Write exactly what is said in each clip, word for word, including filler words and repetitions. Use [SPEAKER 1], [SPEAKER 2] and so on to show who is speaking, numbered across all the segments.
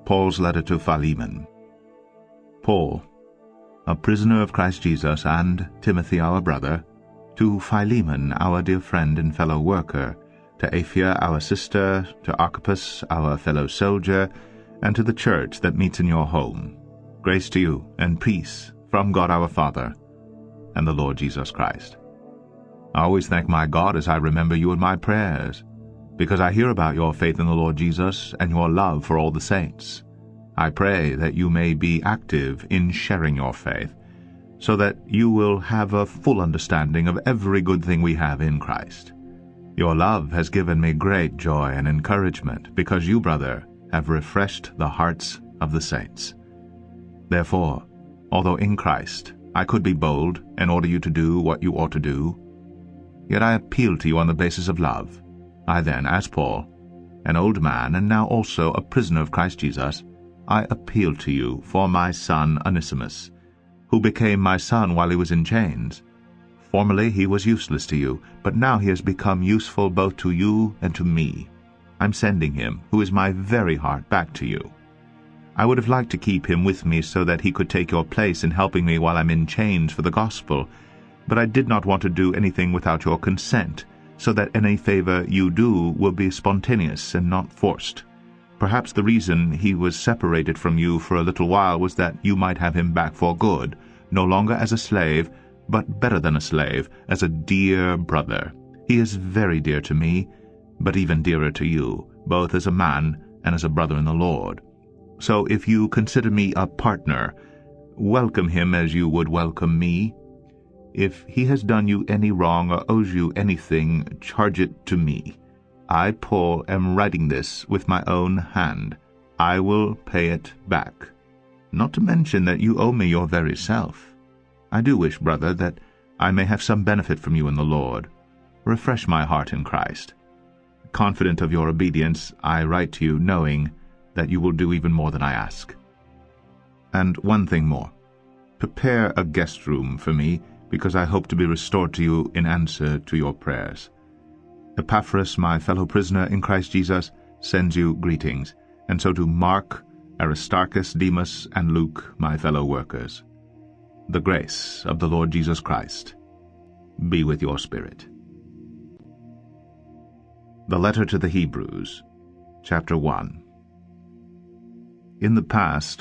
[SPEAKER 1] Paul's letter to Philemon. Paul, a prisoner of Christ Jesus, and Timothy our brother, to Philemon our dear friend and fellow worker, to Apphia our sister, to Archippus our fellow soldier, and to the church that meets in your home. Grace to you, and peace from God our Father, and the Lord Jesus Christ. I always thank my God as I remember you in my prayers, because I hear about your faith in the Lord Jesus and your love for all the saints. I pray that you may be active in sharing your faith, so that you will have a full understanding of every good thing we have in Christ. Your love has given me great joy and encouragement, because you, brother, have refreshed the hearts of the saints. Therefore, although in Christ I could be bold and order you to do what you ought to do, yet I appeal to you on the basis of love. I then, as Paul, an old man and now also a prisoner of Christ Jesus, I appeal to you for my son Onesimus, who became my son while he was in chains. Formerly he was useless to you, but now he has become useful both to you and to me. I'm sending him, who is my very heart, back to you. I would have liked to keep him with me so that he could take your place in helping me while I'm in chains for the gospel, but I did not want to do anything without your consent, so that any favor you do will be spontaneous and not forced. Perhaps the reason he was separated from you for a little while was that you might have him back for good, no longer as a slave, but better than a slave, as a dear brother. He is very dear to me, but even dearer to you, both as a man and as a brother in the Lord. So if you consider me a partner, welcome him as you would welcome me. If he has done you any wrong or owes you anything, charge it to me. I, Paul, am writing this with my own hand. I will pay it back. Not to mention that you owe me your very self. I do wish, brother, that I may have some benefit from you in the Lord. Refresh my heart in Christ. Confident of your obedience, I write to you, knowing that you will do even more than I ask. And one thing more. Prepare a guest room for me, because I hope to be restored to you in answer to your prayers. Epaphras, my fellow prisoner in Christ Jesus, sends you greetings, and so do Mark, Aristarchus, Demas, and Luke, my fellow workers. The grace of the Lord Jesus Christ be with your spirit. The Letter to the Hebrews, Chapter one. In the past,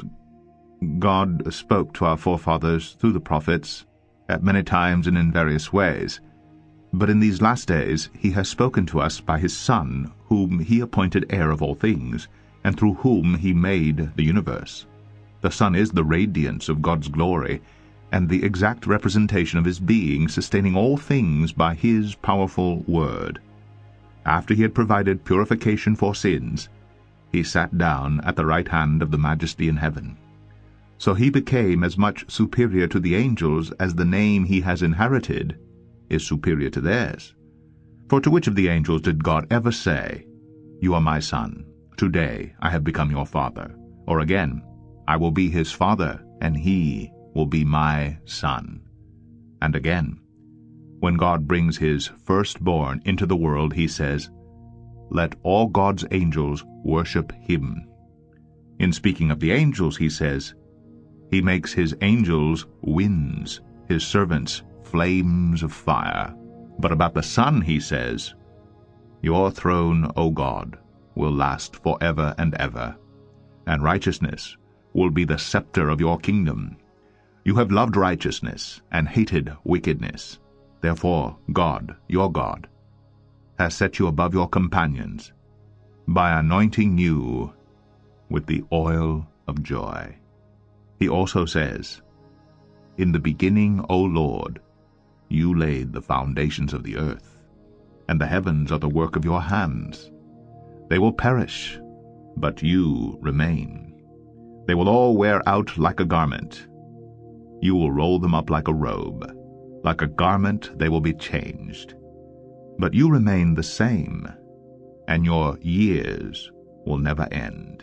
[SPEAKER 1] God spoke to our forefathers through the prophets, at many times and in various ways. But in these last days he has spoken to us by his Son, whom he appointed heir of all things, and through whom he made the universe. The Son is the radiance of God's glory, and the exact representation of his being, sustaining all things by his powerful word. After he had provided purification for sins, he sat down at the right hand of the Majesty in heaven. So he became as much superior to the angels as the name he has inherited is superior to theirs. For to which of the angels did God ever say, "You are my son, today I have become your father"? Or again, "I will be his father, and he will be my son"? And again, when God brings his firstborn into the world, he says, "Let all God's angels worship him." In speaking of the angels, he says, "He makes his angels winds, his servants flames of fire." But about the Son he says, "Your throne, O God, will last forever and ever, and righteousness will be the scepter of your kingdom. You have loved righteousness and hated wickedness. Therefore God, your God, has set you above your companions by anointing you with the oil of joy." He also says, "In the beginning, O Lord, you laid the foundations of the earth, and the heavens are the work of your hands. They will perish, but you remain. They will all wear out like a garment. You will roll them up like a robe. Like a garment they will be changed. But you remain the same, and your years will never end."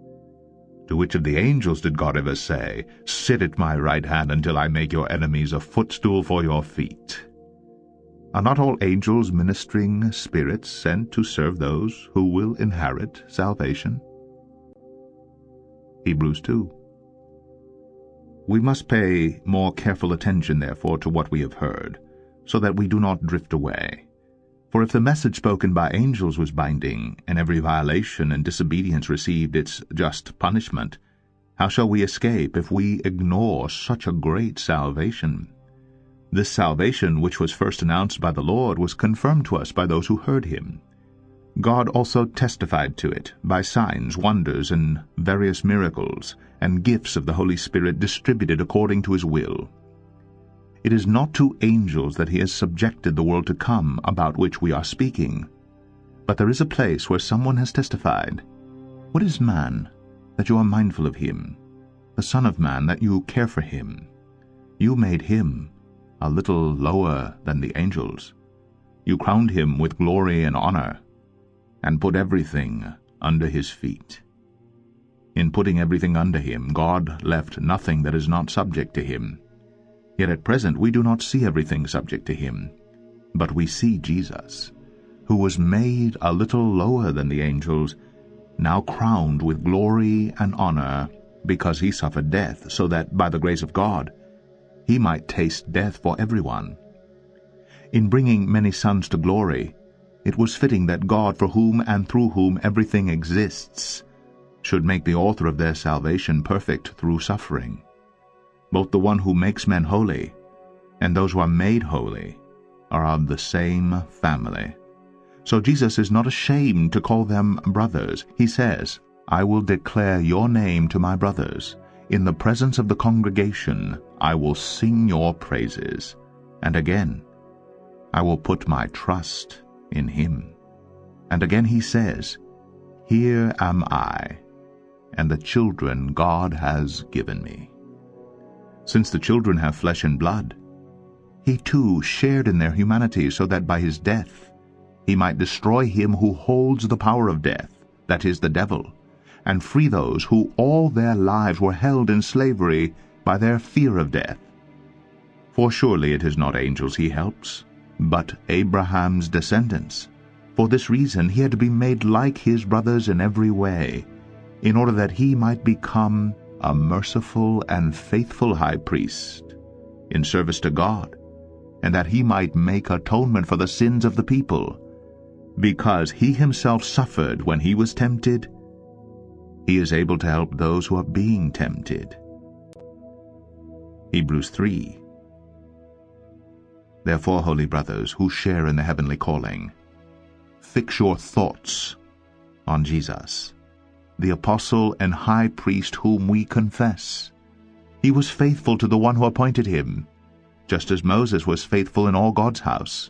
[SPEAKER 1] To which of the angels did God ever say, "Sit at my right hand until I make your enemies a footstool for your feet"? Are not all angels ministering spirits sent to serve those who will inherit salvation? Hebrews two. We must pay more careful attention, therefore, to what we have heard, so that we do not drift away. For if the message spoken by angels was binding, and every violation and disobedience received its just punishment, how shall we escape if we ignore such a great salvation? This salvation, which was first announced by the Lord, was confirmed to us by those who heard him. God also testified to it by signs, wonders, and various miracles, and gifts of the Holy Spirit distributed according to his will. It is not to angels that he has subjected the world to come, about which we are speaking. But there is a place where someone has testified, "What is man, that you are mindful of him? The Son of Man, that you care for him? You made him a little lower than the angels. You crowned him with glory and honor, and put everything under his feet." In putting everything under him, God left nothing that is not subject to him. Yet at present we do not see everything subject to him, but we see Jesus, who was made a little lower than the angels, now crowned with glory and honor, because he suffered death, so that, by the grace of God, he might taste death for everyone. In bringing many sons to glory, it was fitting that God, for whom and through whom everything exists, should make the author of their salvation perfect through suffering. Both the one who makes men holy and those who are made holy are of the same family. So Jesus is not ashamed to call them brothers. He says, "I will declare your name to my brothers. In the presence of the congregation I will sing your praises." And again, "I will put my trust in him." And again he says, "Here am I, and the children God has given me." Since the children have flesh and blood, he too shared in their humanity, so that by his death he might destroy him who holds the power of death, that is, the devil, and free those who all their lives were held in slavery by their fear of death. For surely it is not angels he helps, but Abraham's descendants. For this reason he had to be made like his brothers in every way, in order that he might become a merciful and faithful high priest in service to God, and that he might make atonement for the sins of the people. Because he himself suffered when he was tempted, he is able to help those who are being tempted. Hebrews three. Therefore, holy brothers, who share in the heavenly calling, fix your thoughts on Jesus, the apostle and high priest whom we confess. He was faithful to the one who appointed him, just as Moses was faithful in all God's house.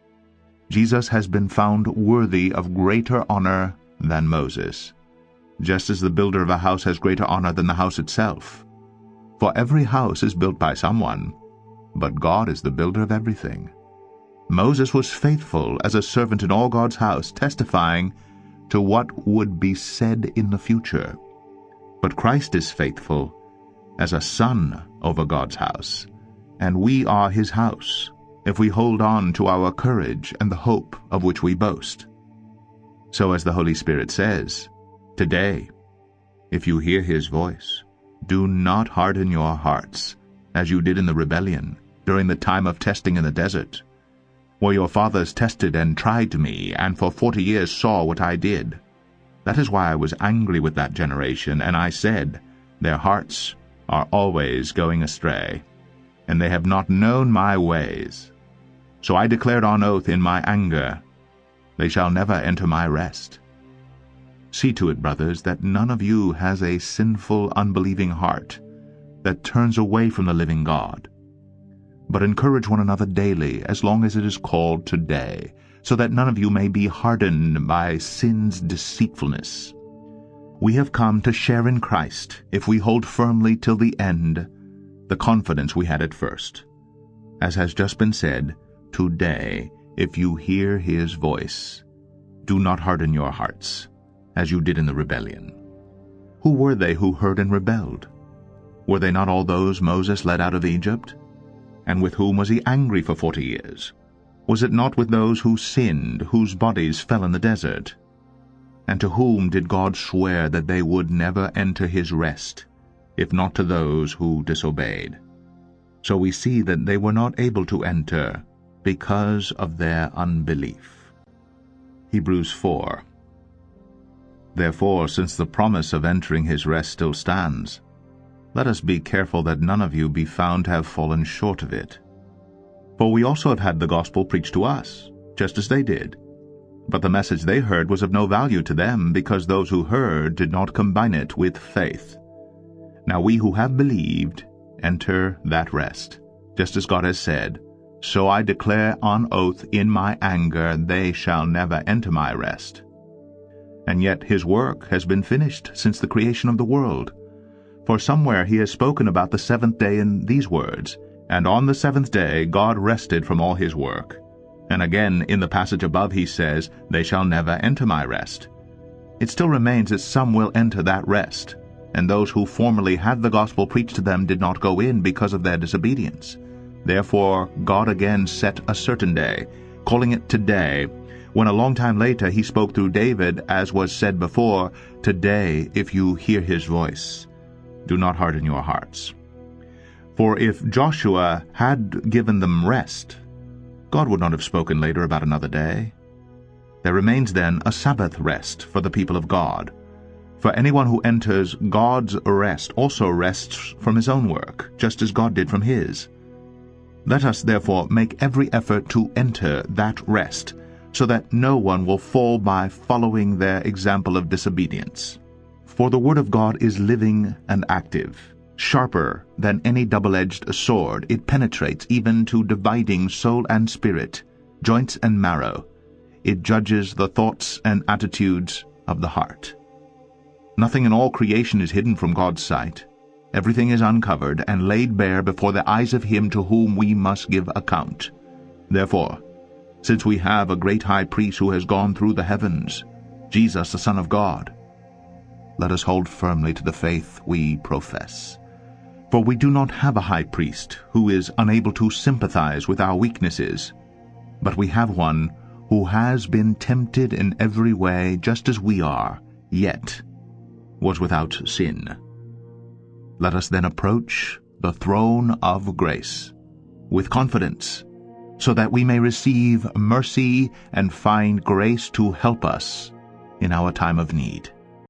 [SPEAKER 1] Jesus has been found worthy of greater honor than Moses, just as the builder of a house has greater honor than the house itself. For every house is built by someone, but God is the builder of everything. Moses was faithful as a servant in all God's house, testifying to what would be said in the future. But Christ is faithful as a son over God's house, and we are his house, if we hold on to our courage and the hope of which we boast. So as the Holy Spirit says, "Today, if you hear his voice, do not harden your hearts, as you did in the rebellion, during the time of testing in the desert, where your fathers tested and tried me, and for forty years saw what I did. That is why I was angry with that generation, and I said, their hearts are always going astray, and they have not known my ways. So I declared on oath in my anger, they shall never enter my rest." See to it, brothers, that none of you has a sinful, unbelieving heart that turns away from the living God. But encourage one another daily, as long as it is called today, so that none of you may be hardened by sin's deceitfulness. We have come to share in Christ, if we hold firmly till the end the confidence we had at first. As has just been said, today, if you hear his voice, do not harden your hearts, as you did in the rebellion. Who were they who heard and rebelled? Were they not all those Moses led out of Egypt? And with whom was he angry for forty years? Was it not with those who sinned, whose bodies fell in the desert? And to whom did God swear that they would never enter his rest, if not to those who disobeyed? So we see that they were not able to enter because of their unbelief. Hebrews four. Therefore, since the promise of entering his rest still stands, let us be careful that none of you be found to have fallen short of it. For we also have had the gospel preached to us, just as they did. But the message they heard was of no value to them, because those who heard did not combine it with faith. Now we who have believed enter that rest, just as God has said, So I declare on oath in my anger, they shall never enter my rest. And yet his work has been finished since the creation of the world. For somewhere he has spoken about the seventh day in these words, And on the seventh day God rested from all his work. And again in the passage above he says, They shall never enter my rest. It still remains that some will enter that rest, and those who formerly had the gospel preached to them did not go in because of their disobedience. Therefore God again set a certain day, calling it today, when a long time later he spoke through David, as was said before, Today, if you hear his voice, do not harden your hearts. For if Joshua had given them rest, God would not have spoken later about another day. There remains then a Sabbath rest for the people of God. For anyone who enters God's rest also rests from his own work, just as God did from his. Let us therefore make every effort to enter that rest, so that no one will fall by following their example of disobedience. For the word of God is living and active, sharper than any double-edged sword. It penetrates even to dividing soul and spirit, joints and marrow. It judges the thoughts and attitudes of the heart. Nothing in all creation is hidden from God's sight. Everything is uncovered and laid bare before the eyes of him to whom we must give account. Therefore, since we have a great high priest who has gone through the heavens, Jesus the Son of God, let us hold firmly to the faith we profess. For we do not have a high priest who is unable to sympathize with our weaknesses, but we have one who has been tempted in every way just as we are, yet was without sin. Let us then approach the throne of grace with confidence, so that we may receive mercy and find grace to help us in our time of need.